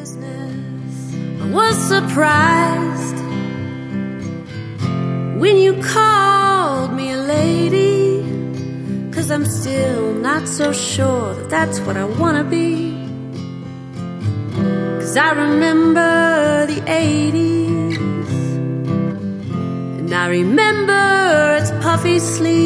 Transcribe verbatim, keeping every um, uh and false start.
I was surprised when you called me a lady, 'cause I'm still not so sure that that's what I wanna be. 'Cause I remember the eighties, and I remember its puffy sleeves